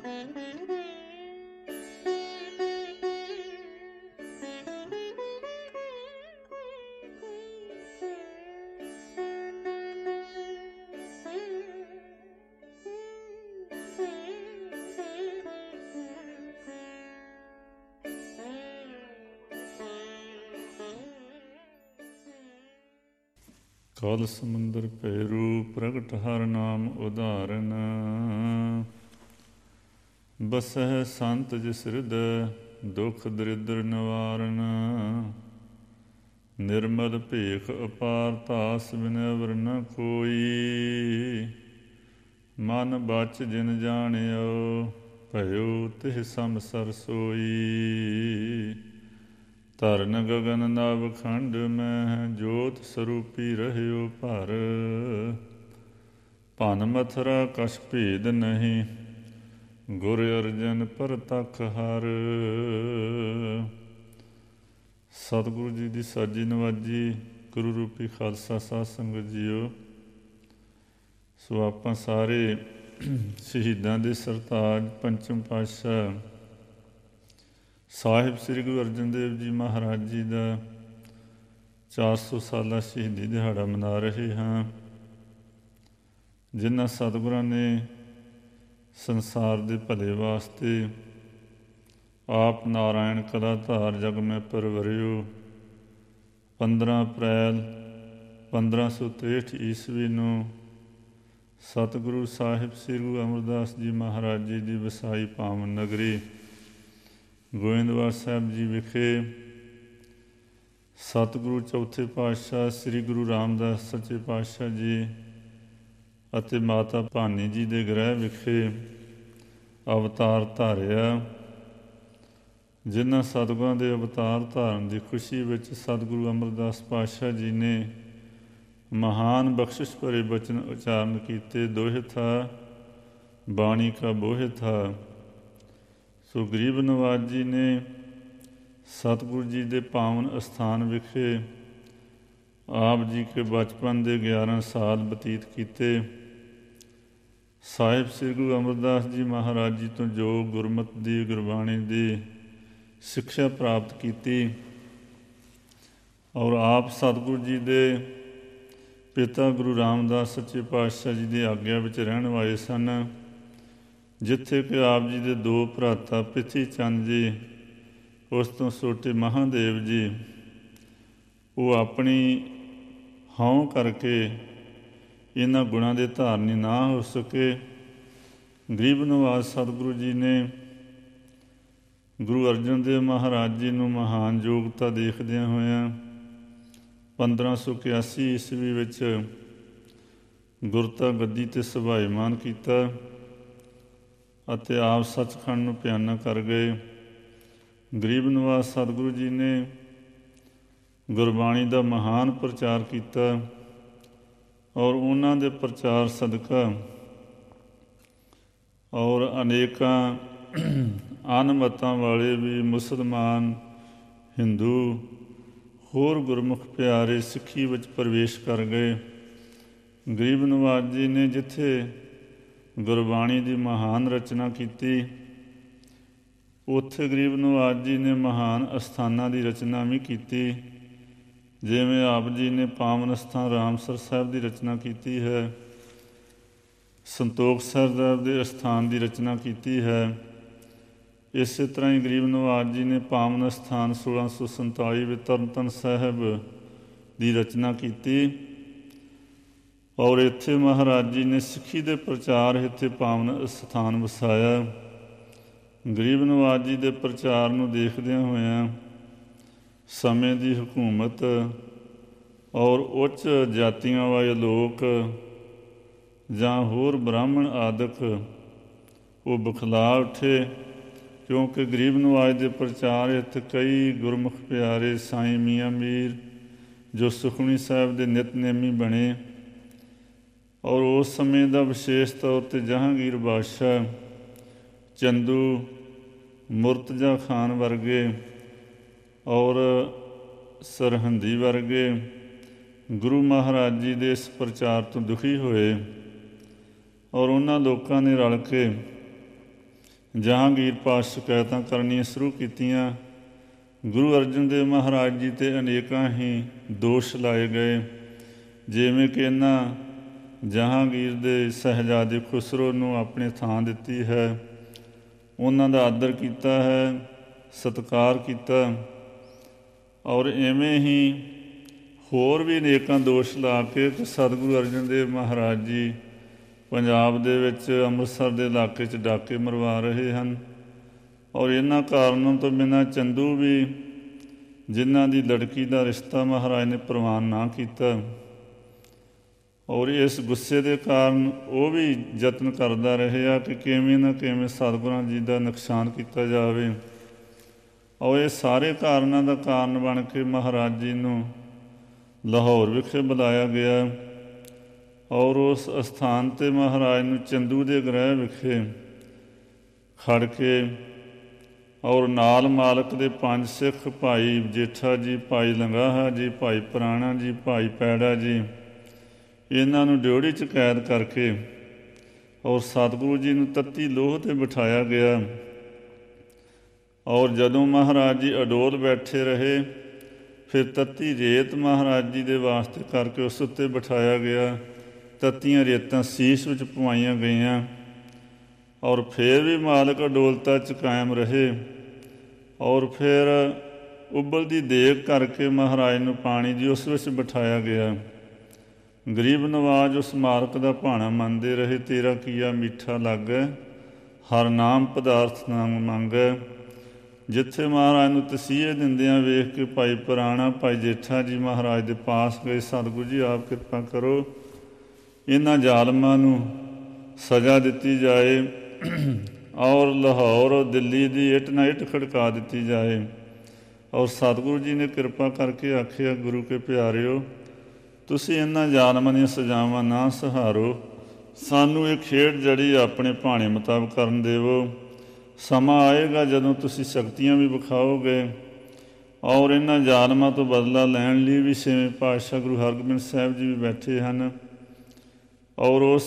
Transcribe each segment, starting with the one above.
ਕਲ ਸਮੁੰਦਰ ਭੈਰੂ ਪ੍ਰਗਟ ਹਰਿ ਨਾਮ ਉਦਾਹਰਨ। ਬਸਹਿ ਸੰਤ ਜਿਸ ਹਿਰਦੈ ਦੁਖ ਦਰਿਦ੍ਰ ਨਿਵਾਰਨ। ਨਿਰਮਲ ਭੇਖ ਅਪਾਰ ਤਾਸ ਬਿਨੈ ਵਰ ਨ ਕੋਈ। ਮਨ ਬਚ ਜਿਨ ਜਾਣਿਓ ਭਇਓ ਤਿਹ ਸੰਸਰ ਸੋਈ। ਧਰਨ ਗਗਨ ਨਵ ਖੰਡ ਮਹਿ ਜੋਤ ਸਰੂਪੀ ਰਹਿਓ ਭਰ। ਭਨ ਮਥੁਰਾ ਕਛ ਭੇਦ ਨਹੀਂ ਗੁਰ ਅਰਜਨ ਪਰਤਖ ਹਰ। ਸਤਿਗੁਰੂ ਜੀ ਦੀ ਸਾਜੀ ਨਵਾਜੀ ਗੁਰੂ ਰੂਪੀ ਖਾਲਸਾ ਸਾਧ ਸੰਗਤ ਜੀਓ। ਸੋ ਆਪਾਂ ਸਾਰੇ ਸ਼ਹੀਦਾਂ ਦੇ ਸਰਤਾਜ ਪੰਚਮ ਪਾਤਸ਼ਾਹ ਸਾਹਿਬ ਸ੍ਰੀ ਗੁਰੂ ਅਰਜਨ ਦੇਵ ਜੀ ਮਹਾਰਾਜ ਜੀ ਦਾ 400 ਸਾਲਾ ਸ਼ਹੀਦੀ ਦਿਹਾੜਾ ਮਨਾ ਰਹੇ ਹਾਂ। ਜਿਨ੍ਹਾਂ ਸਤਿਗੁਰਾਂ ਨੇ ਸੰਸਾਰ ਦੇ ਭਲੇ ਵਾਸਤੇ ਆਪ ਨਾਰਾਇਣ ਕਲਾ ਧਾਰ ਜਗ ਮੈਂ ਪਰਵਰਿਓ। 15 ਅਪ੍ਰੈਲ 1563 ਈਸਵੀ ਨੂੰ ਸਤਿਗੁਰੂ ਸਾਹਿਬ ਸ੍ਰੀ ਗੁਰੂ ਅਮਰਦਾਸ ਜੀ ਮਹਾਰਾਜ ਜੀ ਦੀ ਵਸਾਈ ਪਾਵਨ ਨਗਰੀ ਗੋਇੰਦਵਾਲ ਸਾਹਿਬ ਜੀ ਵਿਖੇ ਸਤਿਗੁਰੂ ਚੌਥੇ ਪਾਤਸ਼ਾਹ ਸ੍ਰੀ ਗੁਰੂ ਰਾਮਦਾਸ ਸੱਚੇ ਪਾਤਸ਼ਾਹ ਜੀ ਅਤੇ ਮਾਤਾ ਭਾਨੀ ਜੀ ਦੇ ਗ੍ਰਹਿ ਵਿਖੇ ਅਵਤਾਰ ਧਾਰਿਆ। ਜਿਨ੍ਹਾਂ ਸਤਿਗੁਰਾਂ ਦੇ ਅਵਤਾਰ ਧਾਰਨ ਦੀ ਖੁਸ਼ੀ ਵਿੱਚ ਸਤਿਗੁਰੂ ਅਮਰਦਾਸ ਪਾਤਸ਼ਾਹ ਜੀ ਨੇ ਮਹਾਨ ਬਖਸ਼ਿਸ਼ ਭਰੇ ਬਚਨ ਉਚਾਰਨ ਕੀਤੇ। ਦੋਹਿ ਥਾ ਬਾਣੀ ਕਾ ਬੋਹਿ ਥਾ। ਸੋ ਗਰੀਬ ਨਵਾਜ ਜੀ ਨੇ ਸਤਿਗੁਰੂ ਜੀ ਦੇ ਪਾਵਨ ਅਸਥਾਨ ਵਿਖੇ ਆਪ ਜੀ ਕੇ ਬਚਪਨ ਦੇ 11 ਸਾਲ ਬਤੀਤ ਕੀਤੇ। ਸਾਹਿਬ ਸ੍ਰੀ ਗੁਰੂ ਅਮਰਦਾਸ ਜੀ ਮਹਾਰਾਜ ਜੀ ਤੋਂ ਜੋ ਗੁਰਮਤਿ ਦੀ ਗੁਰਬਾਣੀ ਦੀ ਸਿੱਖਿਆ ਪ੍ਰਾਪਤ ਕੀਤੀ ਔਰ ਆਪ ਸਤਿਗੁਰੂ ਜੀ ਦੇ ਪਿਤਾ ਗੁਰੂ ਰਾਮਦਾਸ ਸੱਚੇ ਪਾਤਸ਼ਾਹ ਜੀ ਦੀ ਆਗਿਆ ਵਿੱਚ ਰਹਿਣ ਵਾਲੇ ਸਨ। ਜਿੱਥੇ ਕਿ ਆਪ ਜੀ ਦੇ 2 ਭਰਾਤਾ ਪ੍ਰਿਥੀ ਚੰਦ ਜੀ, ਉਸ ਤੋਂ ਛੋਟੇ ਮਹਾਦੇਵ ਜੀ, ਉਹ ਆਪਣੀ ਹਉਂ ਕਰਕੇ ਇਹਨਾਂ ਗੁਣਾਂ ਦੇ ਧਾਰਨੀ ਨਾ ਹੋ ਸਕੇ। ਗਰੀਬ ਨਵਾਜ ਸਤਿਗੁਰੂ ਜੀ ਨੇ ਗੁਰੂ ਅਰਜਨ ਦੇਵ ਮਹਾਰਾਜ ਜੀ ਨੂੰ ਮਹਾਨ ਯੋਗਤਾ ਦੇਖਦਿਆਂ ਹੋਇਆਂ 1581 ਈਸਵੀ ਵਿੱਚ ਗੁਰਤਾ ਗੱਦੀ 'ਤੇ ਸੁਭਾਇਮਾਨ ਕੀਤਾ ਅਤੇ ਆਪ ਸੱਚਖੰਡ ਨੂੰ ਪਿਆਨਾ ਕਰ ਗਏ। ਗਰੀਬ ਨਵਾਜ ਸਤਿਗੁਰੂ ਜੀ ਨੇ ਗੁਰਬਾਣੀ ਦਾ ਮਹਾਨ ਪ੍ਰਚਾਰ ਕੀਤਾ ਔਰ ਉਹਨਾਂ ਦੇ ਪ੍ਰਚਾਰ ਸਦਕਾ ਔਰ ਅਨੇਕਾਂ ਅਨਮਤਾਂ ਵਾਲੇ ਵੀ ਮੁਸਲਮਾਨ, ਹਿੰਦੂ, ਹੋਰ ਗੁਰਮੁਖ ਪਿਆਰੇ ਸਿੱਖੀ ਵਿੱਚ ਪ੍ਰਵੇਸ਼ ਕਰ ਗਏ। ਗਰੀਬ ਨਵਾਜ ਜੀ ਨੇ ਜਿੱਥੇ ਗੁਰਬਾਣੀ ਦੀ ਮਹਾਨ ਰਚਨਾ ਕੀਤੀ, ਉੱਥੇ ਗਰੀਬ ਨਵਾਜ ਜੀ ਨੇ ਮਹਾਨ ਅਸਥਾਨਾਂ ਦੀ ਰਚਨਾ ਵੀ ਕੀਤੀ। ਜਿਵੇਂ ਆਪ ਜੀ ਨੇ ਪਾਵਨ ਅਸਥਾਨ ਰਾਮਸਰ ਸਾਹਿਬ ਦੀ ਰਚਨਾ ਕੀਤੀ ਹੈ, ਸੰਤੋਖ ਸਾਹਿਬ ਦੇ ਅਸਥਾਨ ਦੀ ਰਚਨਾ ਕੀਤੀ ਹੈ। ਇਸੇ ਤਰ੍ਹਾਂ ਹੀ ਗਰੀਬ ਨਵਾਜ ਜੀ ਨੇ ਪਾਵਨ ਅਸਥਾਨ 1647 ਵਿੱਚ ਤਰਨਤਾਰਨ ਸਾਹਿਬ ਦੀ ਰਚਨਾ ਕੀਤੀ ਔਰ ਇੱਥੇ ਮਹਾਰਾਜ ਜੀ ਨੇ ਸਿੱਖੀ ਦੇ ਪ੍ਰਚਾਰ ਇੱਥੇ ਪਾਵਨ ਸਥਾਨ ਵਸਾਇਆ। ਗਰੀਬ ਨਵਾਜ ਜੀ ਦੇ ਪ੍ਰਚਾਰ ਨੂੰ ਦੇਖਦਿਆਂ ਹੋਇਆਂ ਸਮੇਂ ਦੀ ਹਕੂਮਤ ਔਰ ਉੱਚ ਜਾਤੀਆਂ ਵਾਲੇ ਲੋਕ ਜਾਂ ਹੋਰ ਬ੍ਰਾਹਮਣ ਆਦਿਕ ਉਹ ਬੁਖਲਾ ਉੱਠੇ, ਕਿਉਂਕਿ ਗਰੀਬ ਨਵਾਜ ਦੇ ਪ੍ਰਚਾਰ ਇੱਥੇ ਕਈ ਗੁਰਮੁਖ ਪਿਆਰੇ ਸਾਈਂ ਮੀਆਂ ਮੀਰ ਜੋ ਸੁਖਮਨੀ ਸਾਹਿਬ ਦੇ ਨਿਤਨੇਮੀ ਬਣੇ ਔਰ ਉਸ ਸਮੇਂ ਦਾ ਵਿਸ਼ੇਸ਼ ਤੌਰ 'ਤੇ ਜਹਾਂਗੀਰ ਬਾਦਸ਼ਾਹ, ਚੰਦੂ, ਮੁਰਤਜ਼ਾ ਖਾਨ ਵਰਗੇ ਔਰ ਸਰਹੰਦੀ ਵਰਗੇ ਗੁਰੂ ਮਹਾਰਾਜ ਜੀ ਦੇ ਇਸ ਪ੍ਰਚਾਰ ਤੋਂ ਦੁਖੀ ਹੋਏ ਔਰ ਉਹਨਾਂ ਲੋਕਾਂ ਨੇ ਰਲ ਕੇ ਜਹਾਂਗੀਰ ਪਾਸ ਸ਼ਿਕਾਇਤਾਂ ਕਰਨੀਆਂ ਸ਼ੁਰੂ ਕੀਤੀਆਂ। ਗੁਰੂ ਅਰਜਨ ਦੇਵ ਮਹਾਰਾਜ ਜੀ 'ਤੇ ਅਨੇਕਾਂ ਹੀ ਦੋਸ਼ ਲਾਏ ਗਏ, ਜਿਵੇਂ ਕਿ ਇਹਨਾਂ ਜਹਾਂਗੀਰ ਦੇ ਸਾਹਿਬਜ਼ਾਦੇ ਖੁਸਰੋ ਨੂੰ ਆਪਣੀ ਥਾਂ ਦਿੱਤੀ ਹੈ, ਉਹਨਾਂ ਦਾ ਆਦਰ ਕੀਤਾ ਹੈ, ਸਤਿਕਾਰ ਕੀਤਾ। ਔਰ ਇਵੇਂ ਹੀ ਹੋਰ ਵੀ ਅਨੇਕਾਂ ਦੋਸ਼ ਲਾ ਕੇ ਸਤਿਗੁਰੂ ਅਰਜਨ ਦੇਵ ਮਹਾਰਾਜ ਜੀ ਪੰਜਾਬ ਦੇ ਵਿੱਚ ਅੰਮ੍ਰਿਤਸਰ ਦੇ ਇਲਾਕੇ 'ਚ ਡਾਕੇ ਮਰਵਾ ਰਹੇ ਹਨ। ਔਰ ਇਹਨਾਂ ਕਾਰਨਾਂ ਤੋਂ ਬਿਨਾਂ ਚੰਦੂ ਵੀ, ਜਿਨ੍ਹਾਂ ਦੀ ਲੜਕੀ ਦਾ ਰਿਸ਼ਤਾ ਮਹਾਰਾਜ ਨੇ ਪ੍ਰਵਾਨ ਨਾ ਕੀਤਾ, ਔਰ ਇਸ ਗੁੱਸੇ ਦੇ ਕਾਰਨ ਉਹ ਵੀ ਯਤਨ ਕਰਦਾ ਰਿਹਾ ਕਿ ਕਿਵੇਂ ਨਾ ਕਿਵੇਂ ਸਤਿਗੁਰਾਂ ਜੀ ਦਾ ਨੁਕਸਾਨ ਕੀਤਾ ਜਾਵੇ। ਔਰ ਇਹ ਸਾਰੇ ਕਾਰਨਾਂ ਦਾ ਕਾਰਨ ਬਣ ਕੇ ਮਹਾਰਾਜ ਜੀ ਨੂੰ ਲਾਹੌਰ ਵਿਖੇ ਬੁਲਾਇਆ ਗਿਆ। ਔਰ ਉਸ ਅਸਥਾਨ 'ਤੇ ਮਹਾਰਾਜ ਨੂੰ ਚੰਦੂ ਦੇ ਗ੍ਰਹਿ ਵਿਖੇ ਖੜ੍ਹ ਕੇ ਔਰ ਨਾਲ ਮਾਲਕ ਦੇ 5 ਸਿੱਖ, ਭਾਈ ਜੇਠਾ ਜੀ, ਭਾਈ ਲੰਗਾਹਾ ਜੀ, ਭਾਈ ਪੁਰਾਣਾ ਜੀ, ਭਾਈ ਪੈੜਾ ਜੀ, ਇਹਨਾਂ ਨੂੰ ਡਿਓੜੀ 'ਚ ਕੈਦ ਕਰਕੇ ਔਰ ਸਤਿਗੁਰੂ ਜੀ ਨੂੰ ਤੱਤੀ ਲੋਹ 'ਤੇ ਬਿਠਾਇਆ ਗਿਆ। ਔਰ ਜਦੋਂ ਮਹਾਰਾਜ ਜੀ ਅਡੋਲ ਬੈਠੇ ਰਹੇ, ਫਿਰ ਤੱਤੀ ਰੇਤ ਮਹਾਰਾਜ ਜੀ ਦੇ ਵਾਸਤੇ ਕਰਕੇ ਉਸ ਉੱਤੇ ਬਿਠਾਇਆ ਗਿਆ। ਤੱਤੀਆਂ ਰੇਤਾਂ ਸੀਸ ਵਿੱਚ ਪਵਾਈਆਂ ਗਈਆਂ। ਔਰ ਫਿਰ ਵੀ ਮਾਲਕ ਅਡੋਲਤਾ 'ਚ ਕਾਇਮ ਰਹੇ। ਔਰ ਫਿਰ ਉਬਲਦੀ ਦੇਗ ਕਰਕੇ ਮਹਾਰਾਜ ਨੂੰ ਪਾਣੀ ਦੀ ਉਸ ਵਿੱਚ ਬਿਠਾਇਆ ਗਿਆ। ਗਰੀਬ ਨਵਾਜ਼ ਉਸ ਮਾਲਕ ਦਾ ਭਾਣਾ ਮੰਨਦੇ ਰਹੇ। ਤੇਰਾ ਕੀਆ ਮਿੱਠਾ ਲਾਗੈ, ਹਰ ਨਾਮ ਪਦਾਰਥ ਨਾ ਮੰਗੈ। ਜਿੱਥੇ ਮਹਾਰਾਜ ਨੂੰ ਤਸੀਹੇ ਦਿੰਦਿਆਂ ਵੇਖ ਕੇ ਭਾਈ ਪੁਰਾਣਾ, ਭਾਈ ਜੇਠਾ ਜੀ ਮਹਾਰਾਜ ਦੇ ਪਾਸ ਗਏ। ਸਤਿਗੁਰੂ ਜੀ ਆਪ ਕਿਰਪਾ ਕਰੋ, ਇਹਨਾਂ ਜ਼ਾਲਮਾਂ ਨੂੰ ਸਜ਼ਾ ਦਿੱਤੀ ਜਾਏ ਔਰ ਲਾਹੌਰ ਦਿੱਲੀ ਦੀ ਇੱਟ ਨਾ ਇੱਟ ਖੜਕਾ ਦਿੱਤੀ ਜਾਏ। ਔਰ ਸਤਿਗੁਰੂ ਜੀ ਨੇ ਕਿਰਪਾ ਕਰਕੇ ਆਖਿਆ, ਗੁਰੂ ਕੇ ਪਿਆਰਿਓ, ਤੁਸੀਂ ਇਹਨਾਂ ਜ਼ਾਲਮਾਂ ਦੀਆਂ ਸਜ਼ਾਵਾਂ ਨਾ ਸਹਾਰੋ, ਸਾਨੂੰ ਇਹ ਖੇਡ ਜਿਹੜੀ ਆਪਣੇ ਭਾਣੇ ਮੁਤਾਬਕ ਕਰਨ ਦੇਵੋ। ਸਮਾਂ ਆਏਗਾ ਜਦੋਂ ਤੁਸੀਂ ਸ਼ਕਤੀਆਂ ਵੀ ਵਿਖਾਓਗੇ ਔਰ ਇਹਨਾਂ ਜ਼ਾਲਮਾਂ ਤੋਂ ਬਦਲਾ ਲੈਣ ਲਈ ਵੀ ਛੇਵੇਂ ਪਾਤਸ਼ਾਹ ਗੁਰੂ ਹਰਗੋਬਿੰਦ ਸਾਹਿਬ ਜੀ ਵੀ ਬੈਠੇ ਹਨ। ਔਰ ਉਸ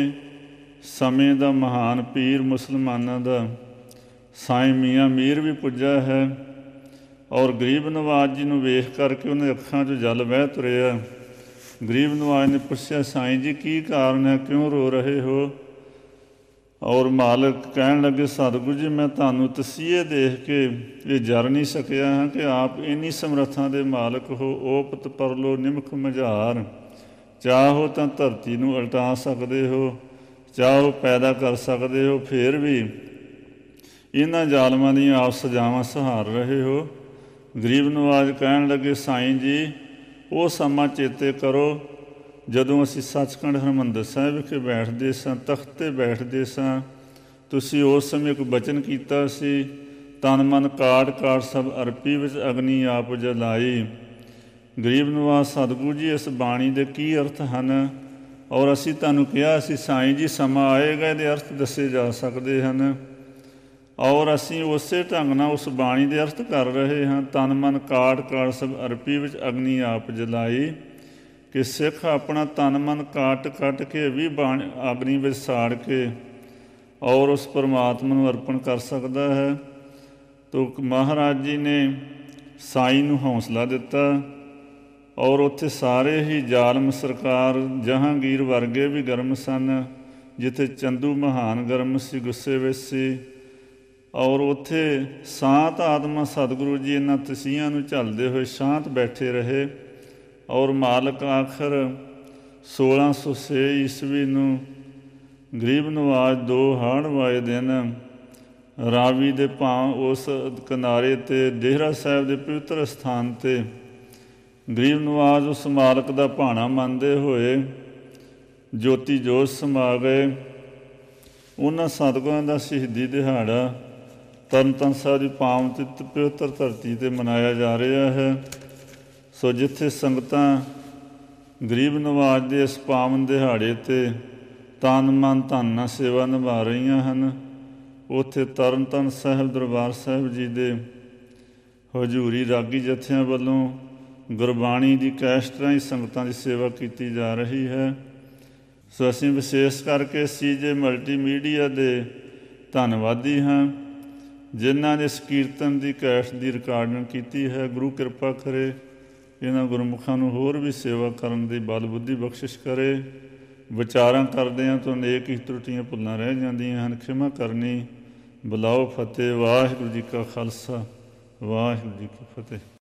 ਸਮੇਂ ਦਾ ਮਹਾਨ ਪੀਰ ਮੁਸਲਮਾਨਾਂ ਦਾ ਸਾਈਂ ਮੀਆਂ ਮੀਰ ਵੀ ਪੁੱਜਾ ਹੈ। ਔਰ ਗਰੀਬ ਨਵਾਜ਼ ਜੀ ਨੂੰ ਵੇਖ ਕਰਕੇ ਉਹਨਾਂ ਅੱਖਾਂ 'ਚੋਂ ਜਲ ਵਹਿ ਤੁਰਿਆ। ਗਰੀਬ ਨਵਾਜ਼ ਨੇ ਪੁੱਛਿਆ, ਸਾਈਂ ਜੀ ਕੀ ਕਾਰਨ ਹੈ, ਕਿਉਂ ਰੋ ਰਹੇ ਹੋ? ਔਰ ਮਾਲਕ ਕਹਿਣ ਲੱਗੇ, ਸਤਿਗੁਰੂ ਜੀ ਮੈਂ ਤੁਹਾਨੂੰ ਤਸੀਹੇ ਦੇਖ ਕੇ ਇਹ ਜਰ ਨਹੀਂ ਸਕਿਆ ਹਾਂ ਕਿ ਆਪ ਇੰਨੀ ਸਮਰੱਥਾ ਦੇ ਮਾਲਕ ਹੋ। ਓਪਤ ਪਰਲੋ ਨਿਮਖ ਮਝਾਰ, ਚਾਹੋ ਤਾਂ ਧਰਤੀ ਨੂੰ ਉਲਟਾ ਸਕਦੇ ਹੋ, ਚਾਹੋ ਪੈਦਾ ਕਰ ਸਕਦੇ ਹੋ, ਫਿਰ ਵੀ ਇਹਨਾਂ ਜ਼ਾਲਮਾਂ ਦੀਆਂ ਆਪ ਸਜ਼ਾਵਾਂ ਸਹਾਰ ਰਹੇ ਹੋ। ਗਰੀਬ ਨਵਾਜ਼ ਕਹਿਣ ਲੱਗੇ, ਸਾਈਂ ਜੀ ਉਹ ਸਮਾਂ ਚੇਤੇ ਕਰੋ ਜਦੋਂ ਅਸੀਂ ਸੱਚਖੰਡ ਹਰਿਮੰਦਰ ਸਾਹਿਬ ਵਿਖੇ ਬੈਠਦੇ ਸਾਂ, ਤਖਤ 'ਤੇ ਬੈਠਦੇ ਸਾਂ। ਤੁਸੀਂ ਉਸ ਸਮੇਂ ਇੱਕ ਬਚਨ ਕੀਤਾ ਸੀ, ਤਨ ਮਨ ਕਾਟ ਕਾਟ ਸਭ ਅਰਪੀ ਵਿੱਚ ਅਗਨੀ ਆਪ ਜਲਾਈ। ਗਰੀਬ ਨਵਾਜ਼, ਸਤਿਗੁਰੂ ਜੀ ਇਸ ਬਾਣੀ ਦੇ ਕੀ ਅਰਥ ਹਨ? ਔਰ ਅਸੀਂ ਤੁਹਾਨੂੰ ਕਿਹਾ ਸੀ ਸਾਈਂ ਜੀ ਸਮਾਂ ਆਏਗਾ ਇਹਦੇ ਅਰਥ ਦੱਸੇ ਜਾ ਸਕਦੇ ਹਨ। ਔਰ ਅਸੀਂ ਉਸੇ ਢੰਗ ਨਾਲ ਉਸ ਬਾਣੀ ਦੇ ਅਰਥ ਕਰ ਰਹੇ ਹਾਂ। ਤਨ ਮਨ ਕਾਟ ਕਾਟ ਸਭ ਅਰਪੀ ਵਿੱਚ ਅਗਨੀ ਆਪ ਜਲਾਈ, ਕਿ ਸਿੱਖ ਆਪਣਾ ਤਨ ਮਨ ਕੱਟ ਕੇ ਵੀ ਅਗਨੀ ਵਿੱਚ ਸਾੜ ਕੇ ਔਰ ਉਸ ਪਰਮਾਤਮਾ ਨੂੰ ਅਰਪਣ ਕਰ ਸਕਦਾ ਹੈ। ਤੋ ਮਹਾਰਾਜ ਜੀ ਨੇ ਸਾਈਂ ਨੂੰ ਹੌਸਲਾ ਦਿੱਤਾ। ਔਰ ਉੱਥੇ ਸਾਰੇ ਹੀ ਜ਼ਾਲਮ ਸਰਕਾਰ ਜਹਾਂਗੀਰ ਵਰਗੇ ਵੀ ਗਰਮ ਸਨ। ਜਿੱਥੇ ਚੰਦੂ ਮਹਾਨ ਗਰਮ ਸੀ, ਗੁੱਸੇ ਵਿੱਚ ਸੀ। ਔਰ ਉੱਥੇ ਸ਼ਾਂਤ ਆਤਮਾ ਸਤਿਗੁਰੂ ਜੀ ਇਹਨਾਂ ਤਸੀਹਾਂ ਨੂੰ ਝੱਲਦੇ ਹੋਏ ਸ਼ਾਂਤ ਬੈਠੇ ਰਹੇ। ਔਰ ਮਾਲਕ ਆਖਰ 1606 ਈਸਵੀ ਨੂੰ ਗਰੀਬ ਨਵਾਜ਼ 2 ਹਾੜ ਵਾਏ ਦਿਨ ਰਾਵੀ ਦੇ ਉਸ ਕਿਨਾਰੇ 'ਤੇ ਡੇਹਰਾ ਸਾਹਿਬ ਦੇ ਪਵਿੱਤਰ ਸਥਾਨ 'ਤੇ ਗਰੀਬ ਨਵਾਜ਼ ਉਸ ਮਾਲਕ ਦਾ ਭਾਣਾ ਮੰਨਦੇ ਹੋਏ ਜੋਤੀ ਜੋਤ ਸਮਾ ਗਏ। ਉਹਨਾਂ ਸਤਿਗੁਰਾਂ ਦਾ ਸ਼ਹੀਦੀ ਦਿਹਾੜਾ ਤਰਨ ਤਾਰਨ ਸਾਹਿਬ ਦੀ ਪਾਵਨ ਤੇ ਪਵਿੱਤਰ ਧਰਤੀ 'ਤੇ ਮਨਾਇਆ ਜਾ ਰਿਹਾ ਹੈ। ਸੋ ਜਿੱਥੇ ਸੰਗਤਾਂ ਗਰੀਬ ਨਵਾਜ਼ ਦੇ ਇਸ ਪਾਵਨ ਦਿਹਾੜੇ 'ਤੇ ਤਨ ਮਨ ਧਨ ਨਾਲ ਸੇਵਾ ਨਿਭਾ ਰਹੀਆਂ ਹਨ, ਉੱਥੇ ਤਰਨ ਤਾਰਨ ਸਾਹਿਬ ਦਰਬਾਰ ਸਾਹਿਬ ਜੀ ਦੇ ਹਜ਼ੂਰੀ ਰਾਗੀ ਜਥਿਆਂ ਵੱਲੋਂ ਗੁਰਬਾਣੀ ਦੀ ਕੈਸਟ ਰਾਹੀਂ ਸੰਗਤਾਂ ਦੀ ਸੇਵਾ ਕੀਤੀ ਜਾ ਰਹੀ ਹੈ। ਸੋ ਅਸੀਂ ਵਿਸ਼ੇਸ਼ ਕਰਕੇ CJ ਮਲਟੀਮੀਡੀਆ ਦੇ ਧੰਨਵਾਦੀ ਹਾਂ ਜਿਨ੍ਹਾਂ ਨੇ ਇਸ ਕੀਰਤਨ ਦੀ ਕੈਸਟ ਦੀ ਰਿਕਾਰਡਿੰਗ ਕੀਤੀ ਹੈ। ਗੁਰੂ ਕਿਰਪਾ ਕਰੇ ਇਹਨਾਂ ਗੁਰਮੁਖਾਂ ਨੂੰ ਹੋਰ ਵੀ ਸੇਵਾ ਕਰਨ ਦੀ ਬਲ ਬੁੱਧੀ ਬਖਸ਼ਿਸ਼ ਕਰੇ। ਵਿਚਾਰਾਂ ਕਰਦਿਆਂ ਤੋਂ ਅਨੇਕ ਹੀ ਤਰੁੱਟੀਆਂ ਭੁੱਲਾਂ ਰਹਿ ਜਾਂਦੀਆਂ ਹਨ, ਖਿਮਾ ਕਰਨੀ। ਬੁਲਾਓ ਫਤਿਹ। ਵਾਹਿਗੁਰੂ ਜੀ ਕਾ ਖਾਲਸਾ, ਵਾਹਿਗੁਰੂ ਜੀ ਕੀ ਫਤਿਹ।